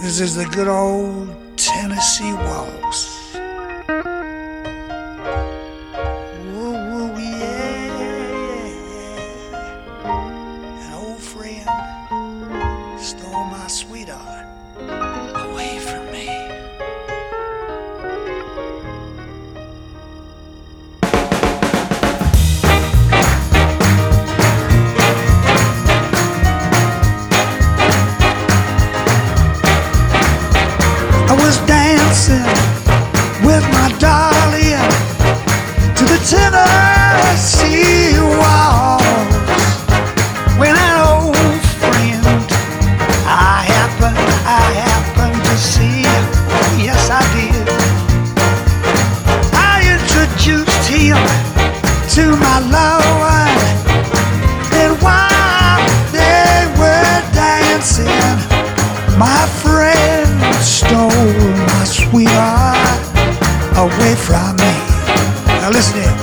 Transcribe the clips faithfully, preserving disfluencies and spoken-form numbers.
This is the good old Tennessee waltz. Woo, woo, yeah, yeah. An old friend stole my sweetheart away from me. I was dancing with my darling to the Tennessee waltz when an old friend I happened, I happened to see. Yes, I did. I introduced him to my loved one, and while they were dancing, my friend stole my sweetheart away from me. Now listen here.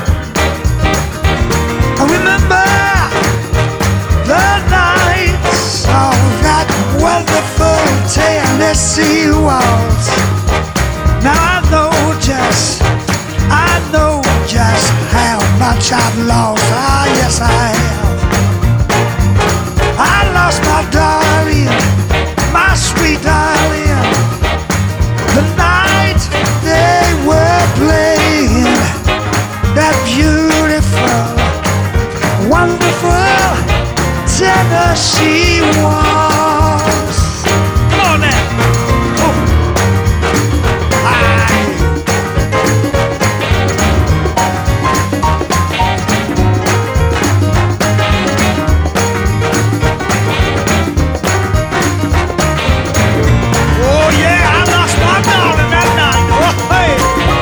I remember the nights of that wonderful Tennessee waltz. Now I know just, I know just how much I've lost. Ah, yes I have. I lost my darling, my sweet darling, the night they were playing that beautiful, wonderful Tennessee waltz. Come on now. Oh. Aye. Oh yeah, I lost my darling that night. Oh, hey.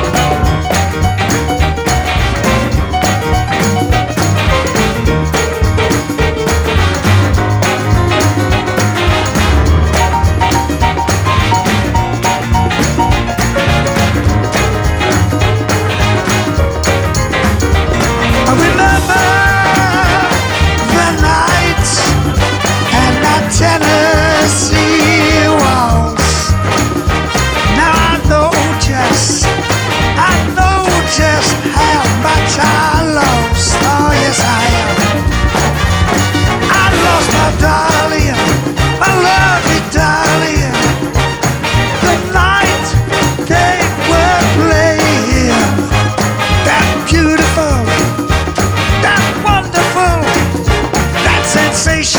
I remember the nights and that Tennessee waltz. Now I know just, I know just how much I lost. Oh yes I have. I lost my darling, my lovely darling, the night they were playing that beautiful, that wonderful, that sensational